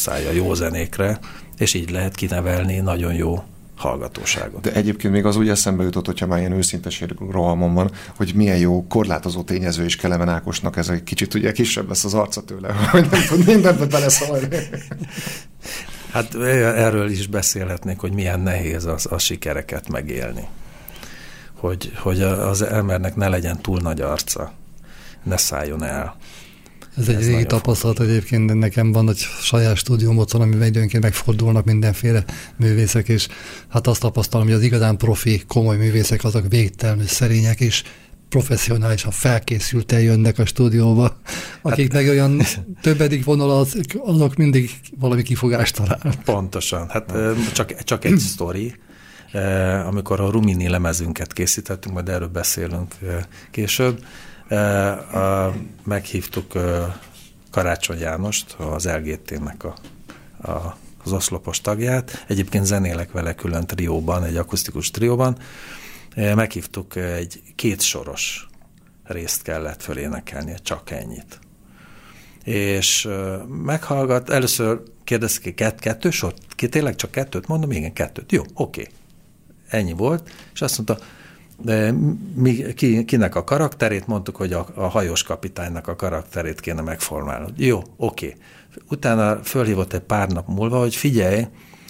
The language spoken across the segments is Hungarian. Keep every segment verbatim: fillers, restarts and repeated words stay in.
fókuszálja jó zenékre, és így lehet kinevelni nagyon jó hallgatóságot. De egyébként még az úgy eszembe jutott, hogyha már ilyen őszinteség rohamon van, hogy milyen jó korlátozó tényező is Kelemen Ákosnak, ez egy kicsit ugye kisebb lesz az arca tőle, hogy nem tud mindenbe beleszólni. Hát erről is beszélhetnék, hogy milyen nehéz az, a sikereket megélni. Hogy, hogy az embernek ne legyen túl nagy arca, ne szálljon el. Ez egy régi tapasztalat egyébként, de nekem van egy saját stúdióm otthon, amiben időnként megfordulnak mindenféle művészek, és hát azt tapasztalom, hogy az igazán profi, komoly művészek azok végtelenül szerények, és professzionálisan felkészülten jönnek a stúdióba, akik hát, meg olyan többedik vonal, azok mindig valami kifogást talál. Pontosan. Hát csak, csak egy sztori. Amikor a Rumini lemezünket készítettünk, majd erről beszélünk később, meghívtuk Karácsony Jánost, az el gé té-nek a, a, az oszlopos tagját. Egyébként zenélek vele külön trióban, egy akusztikus trióban. Meghívtuk, egy kétsoros részt kellett fölénekelnie, csak ennyit. És meghallgat, először kérdezték, kett, kettő sor? Ki tényleg csak kettőt? Mondom, igen, kettőt. Jó, oké. Ennyi volt, és azt mondta, de mi, ki, kinek a karakterét, mondtuk, hogy a, a hajós kapitánynak a karakterét kéne megformálni. Jó, oké. Utána fölhívott egy pár nap múlva, hogy figyelj,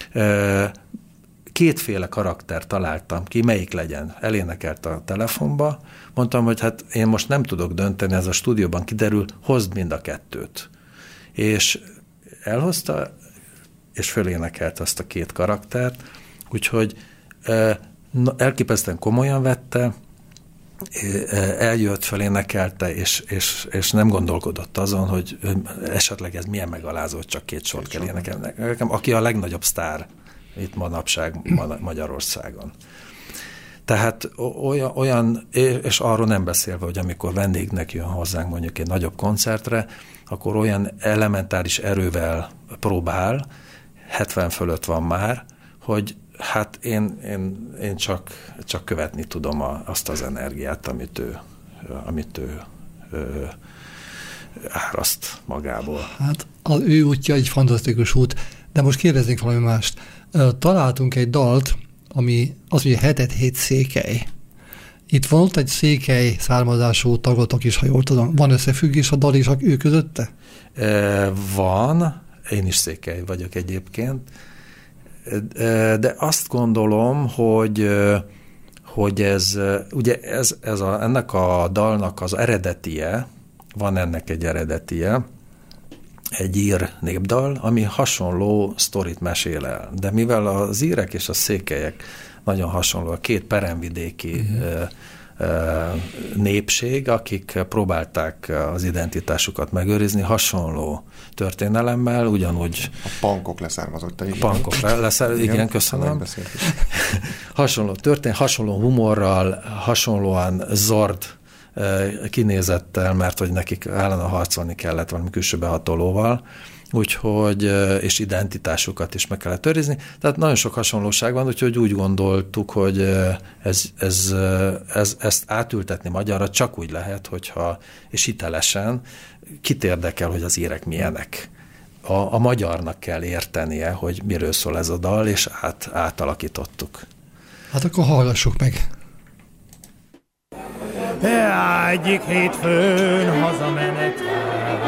kétféle karakter találtam ki, melyik legyen. Elénekelt a telefonba, mondtam, hogy hát én most nem tudok dönteni, ez a stúdióban kiderül, hozd mind a kettőt. És elhozta, és fölénekelt azt a két karaktert, úgyhogy elképesztően komolyan vette, eljött, fölénekelte, és, és, és nem gondolkodott azon, hogy esetleg ez milyen megalázó, csak két sort kell énekelni. Aki a legnagyobb sztár itt manapság Magyarországon. Tehát olyan, olyan, és arról nem beszélve, hogy amikor vendégnek jön hozzánk mondjuk egy nagyobb koncertre, akkor olyan elementáris erővel próbál, hetven fölött van már, hogy hát én, én, én csak, csak követni tudom a, azt az energiát, amit ő, amit ő, ő áraszt magából. Hát az ő útja egy fantasztikus út, de most kérdeznénk valami mást. Találtunk egy dalt, ami az, hogy hetet hét székely. Itt volt egy székely származású tagotok is, ha jól tudom. Van összefüggés a dal és ő közötte? Van, én is székely vagyok egyébként, de azt gondolom, hogy, hogy ez, ugye ez, ez a, ennek a dalnak az eredetie, van ennek egy eredetie, egy ír népdal, ami hasonló sztorit mesél el. De mivel az írek és a székelyek nagyon hasonló, a két peremvidéki uh-huh. népség, akik próbálták az identitásukat megőrizni, hasonló történelemmel, ugyanúgy... A pankok leszármazott. A pankok leszármazott, igen, igen, köszönöm. Hasonló történet, hasonló humorral, hasonlóan zord kinézettel, mert hogy nekik állandóan harcolni kellett valami külső behatolóval, úgyhogy, és identitásukat is meg kellett őrizni. Tehát nagyon sok hasonlóság van, úgyhogy úgy gondoltuk, hogy ez, ez, ez, ezt átültetni magyarra csak úgy lehet, hogyha, és hitelesen, kit érdekel, hogy az írek milyenek. A, a magyarnak kell értenie, hogy miről szól ez a dal, és át, átalakítottuk. Hát akkor hallgassuk meg. Egyik hétfőn hazamenetlen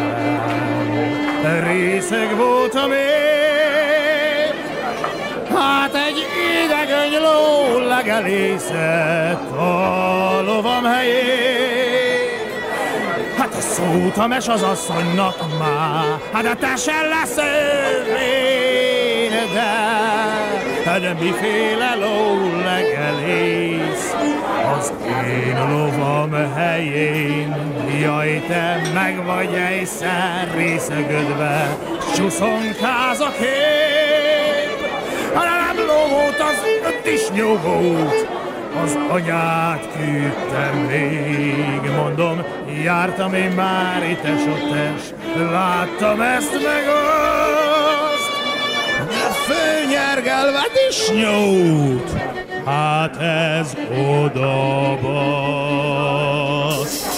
részeg voltam én, hát egy idegen ló legelészett a lovam helyén. Hát szóltam és az asszonynak már, hát de te se leszel én, de, de miféle ló legelész az én lovam helyén. Jaj, te meg vagy egyszer részegödve, csúszonkáz a kép. Hát nem ló volt, az disnyó volt, az anyát küldtem még. Mondom, jártam én már ittes-ottes, láttam ezt meg azt, főnyergelve disnyót, hát ez odabasz.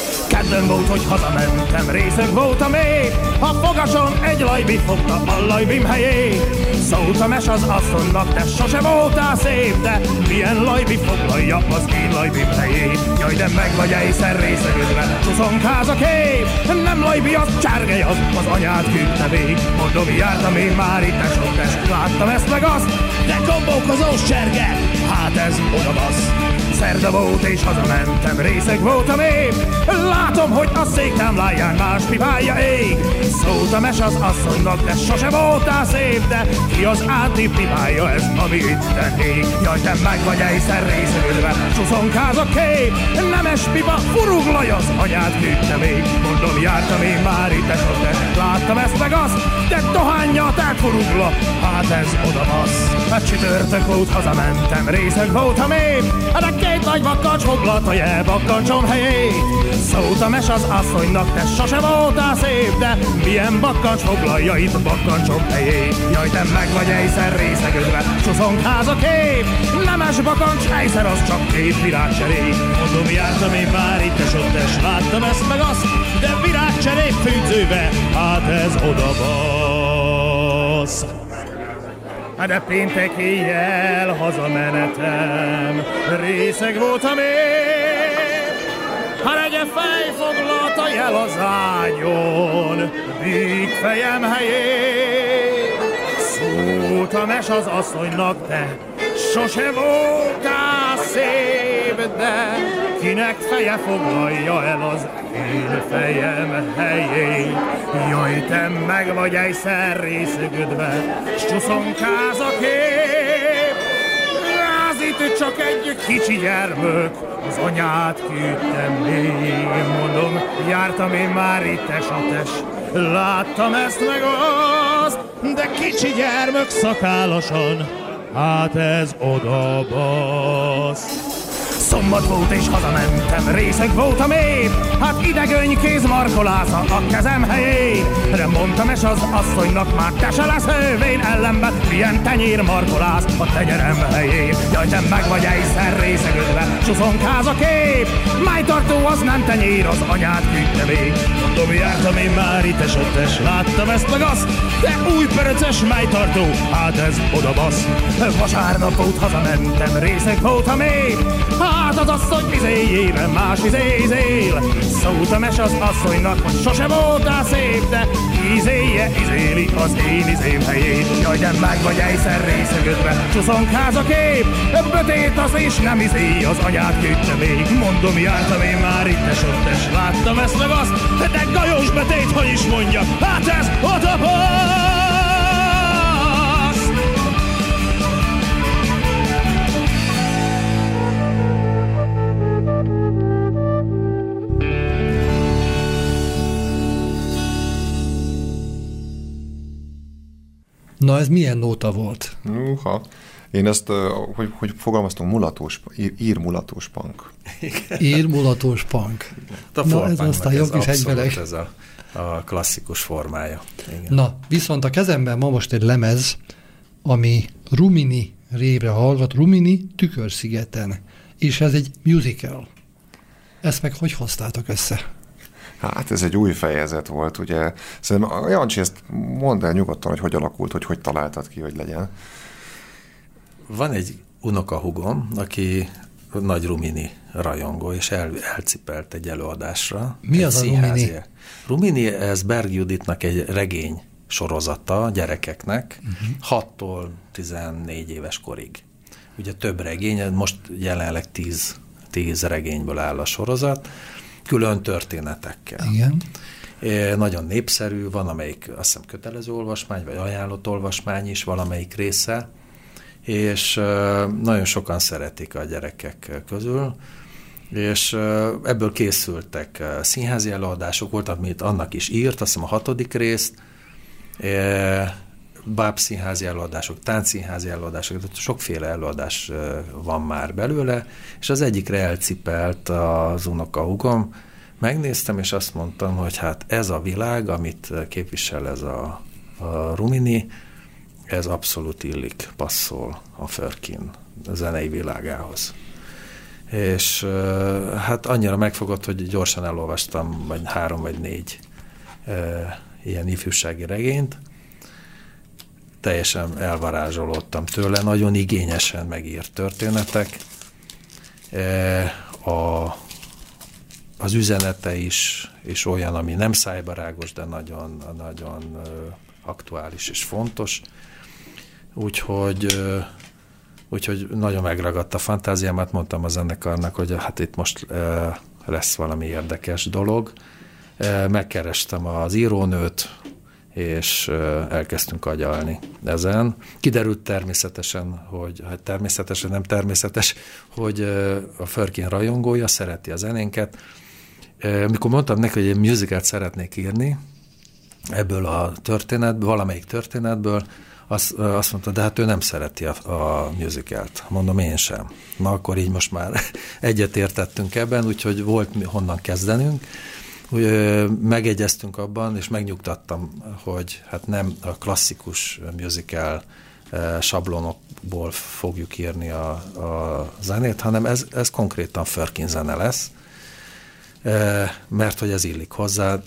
Erdőn volt, hogy hazamentem, részeg voltam én. A fogason egy lajbi fogta a lajbim helyét. Szólt mes az asszonynak, te sose voltál szép, de milyen lajbi foglalja az én lajbim helyét. Jaj, de meg vagy egyszer részegődve, csuszonkáz a kép. Nem lajbi, az csárgely, az az anyád küldte vég. Mondom, jártam én már itt, te sok test, láttam ezt meg azt. De gombókozós cserge, hát ez oda bassz. Szerda volt és hazamentem, részeg voltam én. Látom, hogy a széktámláján más pipálja ég. Szóltam es az asszonynak, de sose voltál szép, de ki az áti pipálja ez, ami itten ég. Jaj, te meg vagy egyszer részegődve, csuszonkáz a kép. Nemes pipa, furuglaj az anyád küldte még. Mondom, jártam én már itt, de sose láttam ezt meg azt. De dohányja, tehát furugla, hát ez oda bassz. Hát csütörtök volt, hazamentem, részeg voltam én. De két nagy bakkancs foglalta jel bakkancsom helyét. Szóltam es az asszonynak, te sose voltál szép, de milyen bakkancs foglalja itt bakkancsom helyét. Jaj, te meg vagy egyszer részegődve, csuszonkáz a kép. Nemes bakkancs, egyszer az csak két virágcserép. Mondom, jártam én már itt, és ott es, láttam ezt meg azt, de virágcserép fűzőbe, hát ez oda bassz. De péntek éjjel hazamenetem, részeg voltam én. Hát egy fej foglalta jel az ágyon, bíg fejem helyén. Szóltam es az asszonynak, te sose voltál szép, de kinek feje foglalja el az én fejem helyét. Jaj, te meg vagy egyszer részegődve, s csuszonkáz a kép. Az itt csak egy kicsi gyermök, az anyát küldtem még. Mondom, jártam én már itt esates, láttam ezt meg azt, de kicsi gyermök szakállasan, hát ez oda bassz. Szombat volt és hazamentem, részeg voltam én. Hát idegöny kéz markolásza a kezem helyén. De mondtam es az asszonynak, már te se lesz hővén, ellenben milyen tenyér markolász a tenyerem helyén. Jaj, te meg vagy egyszer részegődve, csuszonkáz a kép. Májtartó az nem tenyér, az anyád küldte még. Mondom, jártam én már itt es ott es, láttam ezt meg azt, de új pöröcös májtartó, hát ez oda bassz. Vasárnap volt, hazamentem, részeg voltam én. Hát az asszony izéjében más izézél. Szóltam es az asszonynak, hogy sose voltál szép, de izéje izéli az én izém helyét. Jaj, de meg vagy egyszer részegődve, csuszonkáz a kép. Bötét az és nem izé, az anyát küldte még. Mondom, jártam én már itt es ott es, láttam ezt meg azt, de gajos betét, hogy is mondja, hát ez oda bassz. Na, ez milyen nóta volt? Uha. Én ezt, hogy, hogy fogalmaztam, mulatós, ír, ír mulatós punk. Ír mulatós punk. Na, ez aztán jó kis egybeleg. Ez a, a klasszikus formája. Igen. Na, viszont a kezemben ma most egy lemez, ami Rumini révre hallgat, Rumini Tükörszigeten, és ez egy musical. Ezt meg hogy hoztátok össze? Hát ez egy új fejezet volt, ugye. Szerintem, Jancsi, ezt mondd el nyugodtan, hogy hogy alakult, hogy hogy találtad ki, hogy legyen. Van egy unokahúgom, aki nagy Rumini rajongó, és el, elcipelt egy előadásra. Mi az a Rumini? Rumini, ez Berg Juditnak egy regény sorozata gyerekeknek, uh-huh. hattól tizennégy éves korig. Ugye több regény, most jelenleg tíz, tíz regényből áll a sorozat, külön történetekkel. Igen. É, nagyon népszerű, van amelyik azt hiszem kötelező olvasmány, vagy ajánlott olvasmány is valamelyik része, és uh, nagyon sokan szeretik a gyerekek közül, és uh, ebből készültek uh, színházi előadások, volt, amit annak is írt, azt hiszem a hatodik részt, e, bábszínházi előadások, táncszínházi előadások, tehát sokféle előadás uh, van már belőle, és az egyikre elcipelt az unokahúgom. Megnéztem, és azt mondtam, hogy hát ez a világ, amit képvisel ez a, a Rumini, ez abszolút illik, passzol a Fölkin zenei világához. és hát annyira megfogott, hogy gyorsan elolvastam vagy három vagy négy ilyen ifjúsági regényt. Teljesen elvarázsolódtam tőle, nagyon igényesen megírt történetek. A, az üzenete is, is olyan, ami nem szájbarágos, de nagyon, nagyon aktuális és fontos. Úgyhogy, úgyhogy nagyon megragadt a fantáziámat, mondtam a zenekarnak, hogy hát itt most lesz valami érdekes dolog. Megkerestem az írónőt, és elkezdtünk agyalni ezen. Kiderült természetesen, hogy hát természetesen nem természetes, hogy a Firkin rajongója, szereti a zenénket. Mikor mondtam neki, hogy én musicalt szeretnék írni ebből a történetből, valamelyik történetből, azt, azt mondta, de hát ő nem szereti a, a musicalt. Mondom, én sem. Na akkor így most már egyetértettünk ebben, úgyhogy volt honnan kezdenünk. Megegyeztünk abban, és megnyugtattam, hogy hát nem a klasszikus musical sablonokból fogjuk írni a, a zenét, hanem ez, ez konkrétan Firkin zene lesz, mert hogy ez illik hozzá.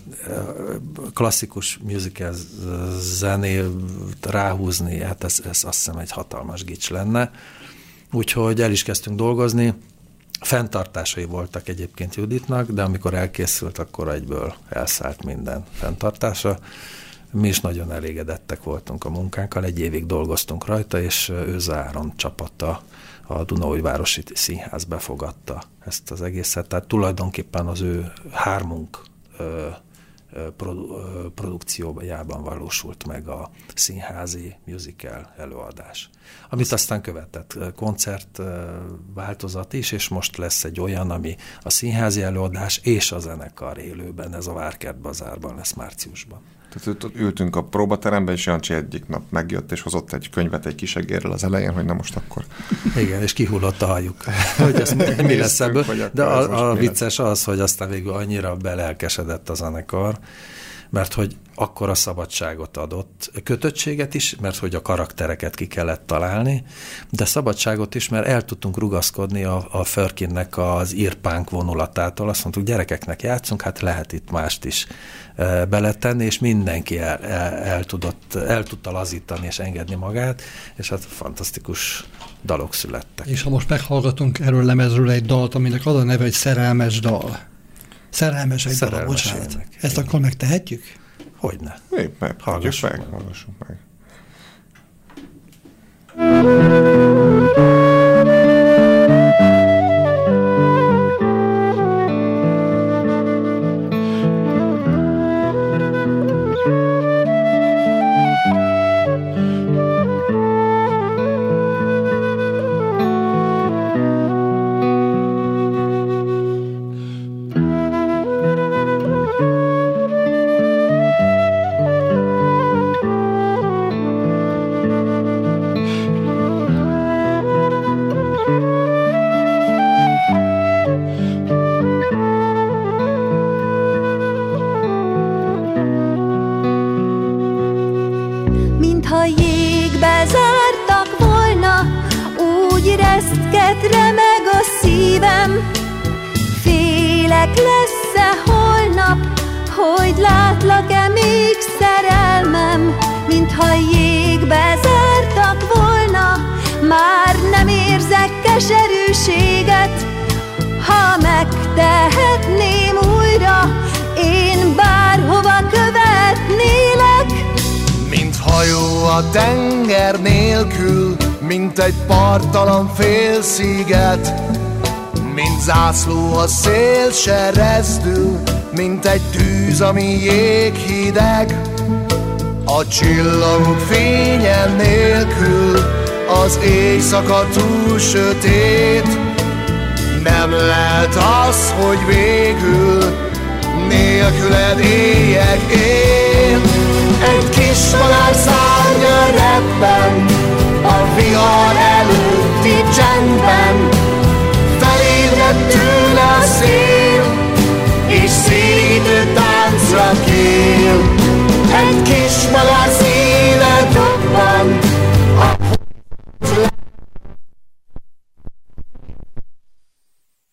Klasszikus musical zenét ráhúzni, hát ez, ez azt hiszem egy hatalmas gics lenne. Úgyhogy el is kezdtünk dolgozni. Fenntartásai voltak egyébként Juditnak, de amikor elkészült, akkor egyből elszállt minden fenntartása. Mi is nagyon elégedettek voltunk a munkánkkal, egy évig dolgoztunk rajta, és Őze Áron csapata a Dunaújvárosi Színház befogadta ezt az egészet. Tehát tulajdonképpen az ő hármunk ö, produ, ö, produkciójában valósult meg a színházi musical előadás. Amit aztán követett koncert változat is, és most lesz egy olyan, ami a színházi előadás és a zenekar élőben, ez a Várkert Bazárban lesz márciusban. Tehát ültünk a próbateremben, és Jancsi egyik nap megjött, és hozott egy könyvet egy kis egérrel az elején, hogy na most akkor... Igen, és kihullott a hajuk, hogy ez mi lesz ebből. De a, a vicces az, hogy aztán végül annyira belelkesedett a zenekar, mert hogy akkora szabadságot adott, kötöttséget is, mert hogy a karaktereket ki kellett találni, de szabadságot is, mert el tudtunk rugaszkodni a, a Firkinnek az írpánk vonulatától. Azt mondtuk, gyerekeknek játszunk, hát lehet itt mást is e, beletenni, és mindenki el, el, el, tudott, el tudta lazítani és engedni magát, és hát fantasztikus dalok születtek. És ha most meghallgatunk erről lemezről egy dalt, aminek az a neve, hogy Szerelmes dal. Szerelmes egy dal, bocsánat. Ezt igen. Akkor megtehetjük? Hogyne. Épp meg. Hallgassuk meg. Hallgassuk meg. Tenger nélkül, mint egy parttalan félsziget, mint zászló a szél se rezdül, mint egy tűz, ami jéghideg. A csillagok fénye nélkül az éjszaka túl sötét. Nem lehet az, hogy végül nélküled éljek én. Egy kis madár szárnya repben a vihar előtti csendben, felébredt tőle a szél, és szélítő táncra kél. Egy kis madár szíve dobban a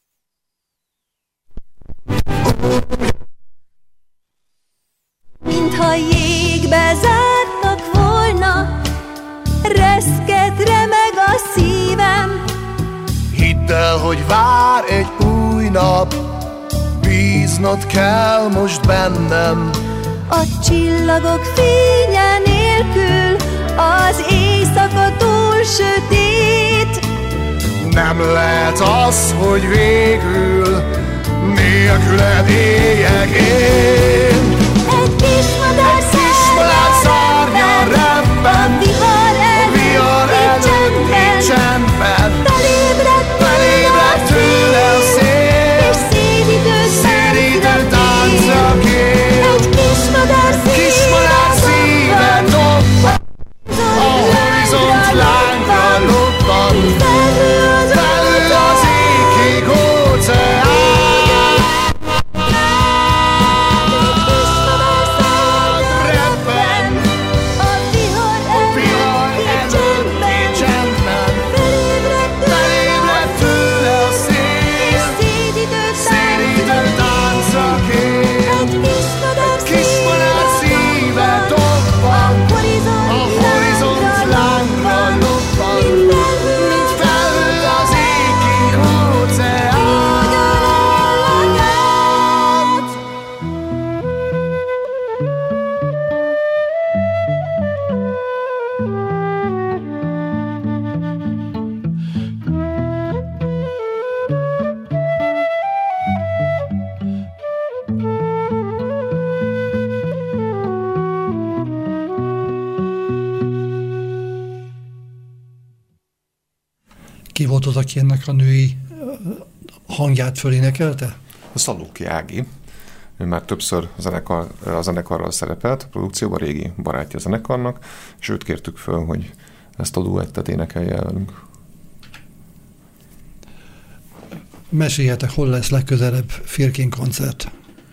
hogy vár egy új nap, bíznod kell most bennem. A csillagok fénye nélkül az éjszaka túl sötét. Nem lehet az, hogy végül nélküled éljek én. Egy kismadár szárnyan repben, a vihar előtt előtt csendben. Felébredt tőle a szél, és szédidő táncra kér. Egy kismadár szíve dobban, a horizont lángra lobban. Felül az égig óceán. Ki volt az, aki ennek a női hangját fölénekelte? A Szalóki Ági. Ő már többször a, zenekar, a zenekarral szerepelt, a produkcióban, régi barátja a zenekarnak, és őt kértük föl, hogy ezt a duettet énekelje el velünk. Meséljetek, hol lesz legközelebb Firkin koncert?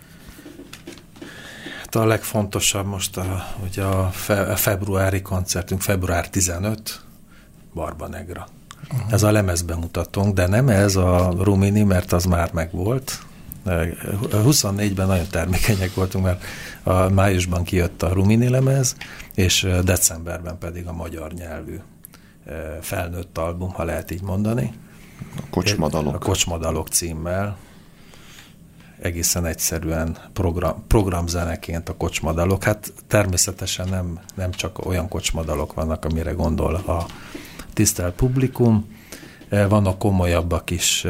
Hát a legfontosabb most a, ugye a, fe, a februári koncertünk, február tizenötödike, Barbanegra. Uh-huh. Ez a lemezbemutatónk, de nem ez a Rumini, mert az már megvolt. huszonnégyben nagyon termékenyek voltunk, mert a májusban kijött a Rumini lemez, és decemberben pedig a magyar nyelvű felnőtt album, ha lehet így mondani. A Kocsmadalok. A Kocsmadalok címmel. Egészen egyszerűen program, programzeneként a kocsmadalok. Hát természetesen nem, nem csak olyan kocsmadalok vannak, amire gondol a tisztelt publikum. Vannak komolyabbak is,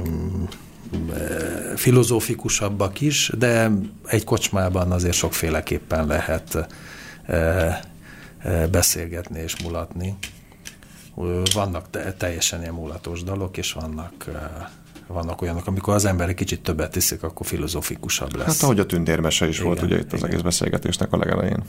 filozófikusabbak is, de egy kocsmában azért sokféleképpen lehet beszélgetni és mulatni. Vannak teljesen ilyen mulatos dalok, és vannak, vannak olyanok, amikor az ember egy kicsit többet iszik, akkor filozófikusabb lesz. Hát ahogy a tündérmese is igen, volt ugye itt igen. Az egész beszélgetésnek a legelején.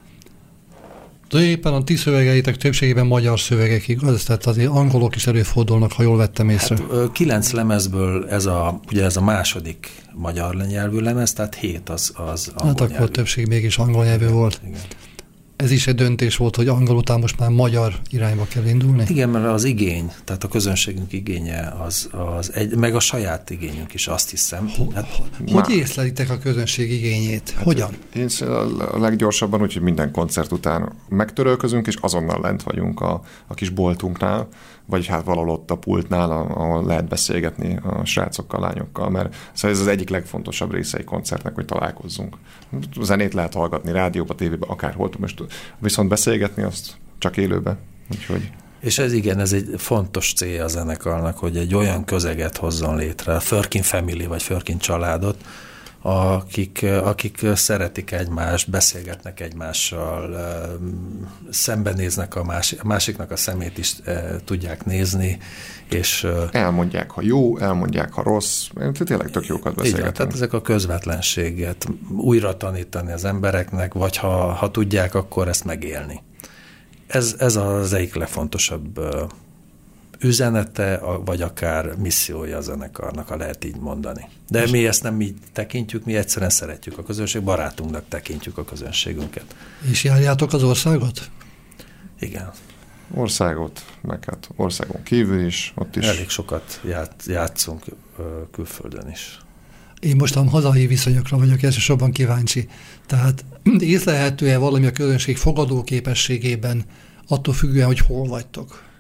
Éppen a ti szövegeitek többségében magyar szövegek, igaz? Tehát azért angolok is előfordulnak, ha jól vettem észre. Hát, kilenc lemezből ez a, ugye ez a második magyar nyelvű lemez, tehát hét az, az angol Hát akkor nyelvű. Többség mégis angol nyelvű igen, volt. Igen. Ez is egy döntés volt, hogy angol után most már magyar irányba kell indulni? Igen, mert az igény, tehát a közönségünk igénye, az, az egy, meg a saját igényünk is, azt hiszem. Ho, hát, hogy má... észlelitek a közönség igényét? Hát hogyan? Én a leggyorsabban, úgyhogy minden koncert után megtörölközünk, és azonnal lent vagyunk a, a kis boltunknál, vagy hát valahol ott a pultnál, ahol lehet beszélgetni a srácokkal, lányokkal, mert szóval ez az egyik legfontosabb része egy koncertnek, hogy találkozzunk. A zenét lehet hallgatni rádióba, tévébe, akárhol, most viszont beszélgetni azt csak élőben. Úgyhogy... És ez igen, ez egy fontos célja a zenekarnak, hogy egy olyan közeget hozzon létre, a Firkin Family vagy Firkin családot, akik, akik szeretik egymást, beszélgetnek egymással, szembenéznek a, másik, a másiknak a szemét is tudják nézni, és... Elmondják, ha jó, elmondják, ha rossz, tényleg tök jókat beszélgetnek. Igen, tehát ezek a közvetlenséget újra tanítani az embereknek, vagy ha, ha tudják, akkor ezt megélni. Ez, ez az egyik legfontosabb üzenete, vagy akár missziója a zenekarnak, ha lehet így mondani. De mi ezt nem így tekintjük, mi egyszerűen szeretjük a közönség, barátunknak tekintjük a közönségünket. És járjátok az országot? Igen. Országot, meg hát országon kívül is, ott is. Elég sokat játszunk külföldön is. Én most a hazai viszonyokra vagyok elsősorban kíváncsi. Tehát észlelhető-e valami a közönség fogadó képességében, attól függően, hogy hol vagytok?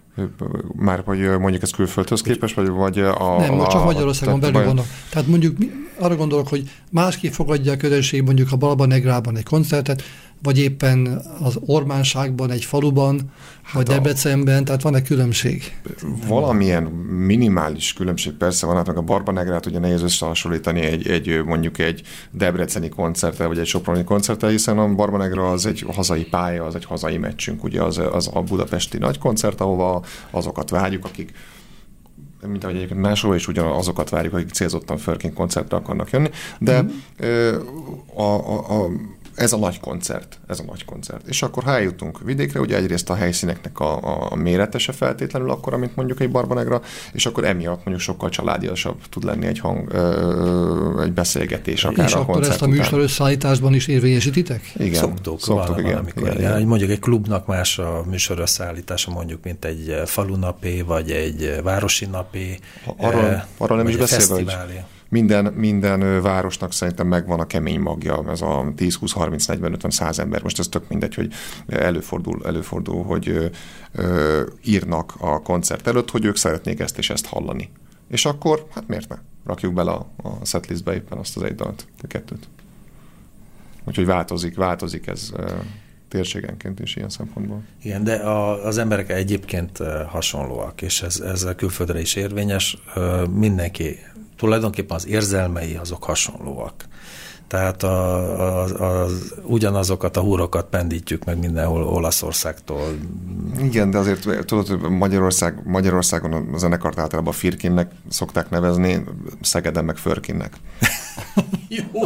Már hogy mondjuk ez külföldhöz képest, vagy, vagy a... Nem, a, csak Magyarországon belül vannak. Tehát mondjuk arra gondolok, hogy másképp fogadja a közönség mondjuk a Barba Negrában egy koncertet, vagy éppen az Ormánságban, egy faluban, hát vagy Debrecenben, tehát van egy különbség? Valamilyen minimális különbség persze van, hát meg a Barba Negrát ugye nehéz összehasonlítani egy, egy mondjuk egy debreceni koncerttel, vagy egy soproni koncerttel, hiszen a Barba Negra az egy hazai pálya, az egy hazai meccsünk, ugye az, az a budapesti nagy koncert, ahova azokat várjuk, akik mint ahogy egyébként máshol is ugyanazokat várjuk, akik célzottan Firkin koncertre akarnak jönni, de mm. a, a, a ez a nagy koncert, ez a nagy koncert. És akkor ha eljutunk vidékre, ugye egyrészt a helyszíneknek a, a mérete se feltétlenül akkora, mint mondjuk egy Barba Negra, és akkor emiatt mondjuk sokkal családiasabb tud lenni egy hang, ö, egy beszélgetés akár és a akkor koncert ezt a műsor összeállításban is érvényesítitek? Igen. Szoktuk, Szoktuk val- igen, valamikor. igen, Igen, igen. Mondjuk egy klubnak más a műsor összeállítása, mondjuk, mint egy falunapé, vagy egy városi napé. Arról, eh, arról nem is beszélve, hogy fesztiválé. Minden, minden városnak szerintem megvan a kemény magja, ez a tíz, húsz, harminc, negyven, ötven, száz ember. Most ez tök mindegy, hogy előfordul, előfordul hogy ö, ö, írnak a koncert előtt, hogy ők szeretnék ezt és ezt hallani. És akkor, hát miért ne? Rakjuk bele a, a setlistbe éppen azt az egy dalt, a kettőt. Úgyhogy változik, változik ez ö, térségenként is ilyen szempontból. Igen, de a, az emberek egyébként hasonlóak, és ez, ez a külföldre is érvényes. Mindenki, tulajdonképpen az érzelmei azok hasonlóak. Tehát a, a, az, ugyanazokat a húrokat pendítjük meg mindenhol Olaszországtól. Igen, de azért tudod, hogy Magyarország, Magyarországon a zenekart általában Firkinnek szokták nevezni, Szegeden meg Firkinnek. Jó!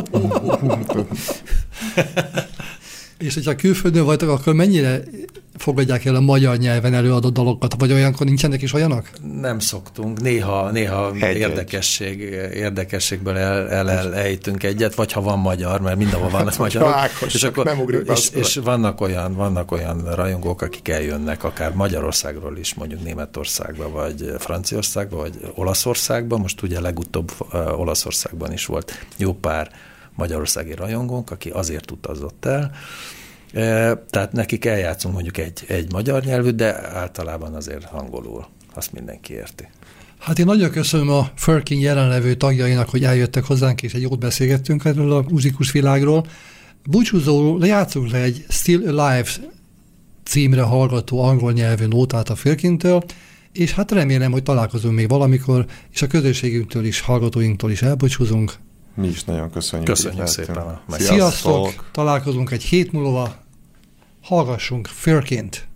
És hogyha külföldön vagytok, akkor mennyire fogadják el a magyar nyelven előadott dalokat, vagy olyankor nincsenek is olyanok? Nem szoktunk. Néha, néha Egy, érdekesség, érdekességből el, el, el, ejtünk egyet, vagy ha van magyar, mert mindenhol vannak magyarok. Ákos, és, akkor, nem ugrik és, és vannak, olyan, vannak olyan rajongók, akik eljönnek akár Magyarországról is, mondjuk Németországba, vagy Franciaországba, vagy Olaszországba. Most ugye legutóbb uh, Olaszországban is volt jó pár magyarországi rajongónk, aki azért utazott el. E, tehát nekik eljátszunk mondjuk egy, egy magyar nyelvű, de általában azért angolul. Azt mindenki érti. Hát én nagyon köszönöm a Firkin jelenlevő tagjainak, hogy eljöttek hozzánk, és egy jót beszélgettünk erről a muzsikus világról. Búcsúzóul játszunk le egy Still Alive címre hallgató angol nyelvű nótát a Firkintől, és hát remélem, hogy találkozunk még valamikor, és a közösségünktől is, hallgatóinktól is elbúcsúzunk. Mi is nagyon köszönjük. Köszönjük szépen. A Sziasztok! Sziasztok! Találkozunk egy hét múlva. Hallgassunk Firkint!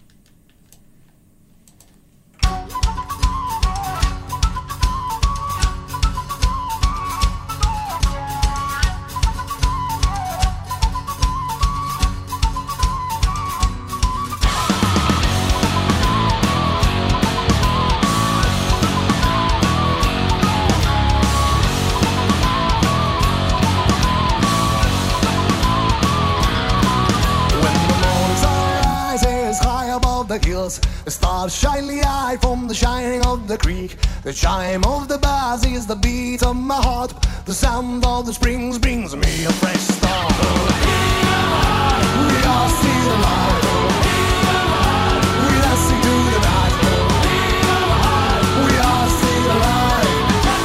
The stars shine the eye from the shining of the creek. The chime of the bells is the beat of my heart. The sound of the springs brings me a fresh start. We are still alive. We dancing to the night. We are still alive.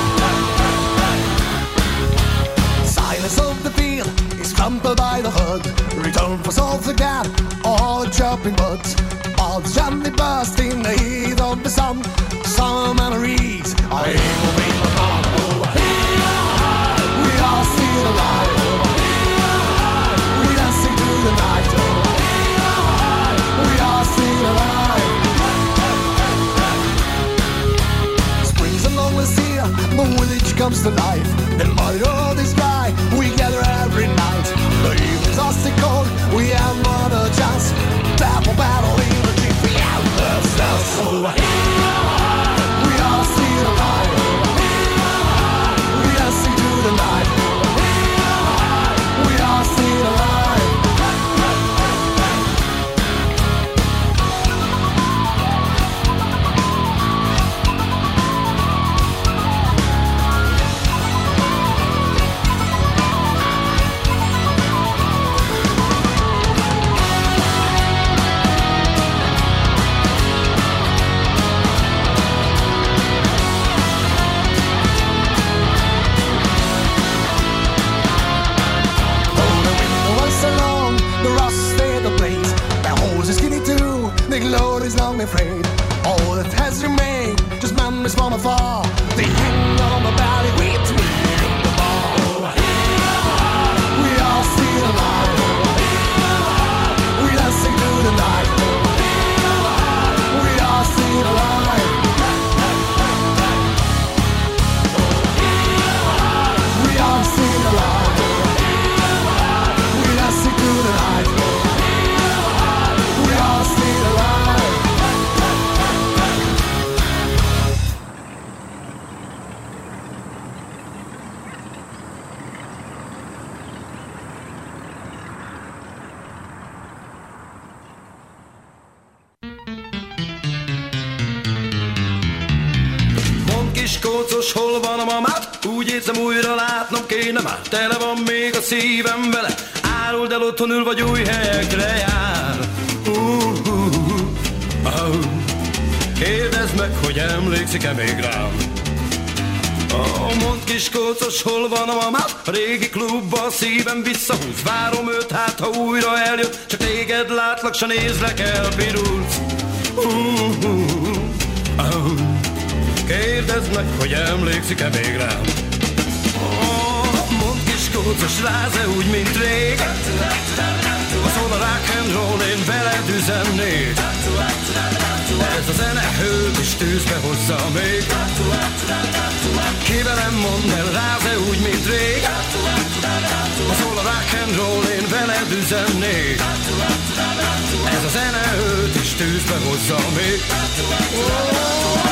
Silence of the field is crumpled by the hood. Return for souls again, all chopping wood. All the gently burst in the heat of the sun. Some memories I will be forgotten. We are still alive. We dancing through the night. We are still alive. Spring's along the sea, the village comes to life. The mud road is dry, we gather every night. The evening's austin cold, we have not a chance. Battle, battle, in the deep, we have the stars. We are still alive. We dancing through the night. We are still alive. the glory's long afraid. All that has remained, just memories from afar. They hang on the valley with me in the bar. We are still alive. We dancing through the night. We are still alive. We are still alive. We dancing through the night. We are still alive. Kócos, hol van a mamát? Úgy érzem, újra látnom kéne már. Tele van még a szívem vele. Áruld el, otthon ül, vagy új helyekre jár. uh, uh, uh, uh. Kérdezd meg, hogy emlékszik-e még rám. Oh, mondd kis kócos, hol van a mamát? A régi klubba a szívem visszahúz. Várom őt, hát ha újra eljön. Csak téged látlak, s nézlek el, pirulsz. uh, uh, uh, uh. Kérdezd meg, hogy emlékszik-e még rám. Oh, mondd kis kócos, láz-e úgy, mint rég? Ha szól a rock and roll, én veled üzennék. Ez a zene hőt is tűzbe hozza még. Ki velem mondd el, láz-e úgy, mint rég? Ha szól a rock and roll, én veled üzennék. Ez a zene hőt is tűzbe hozza még. Oh,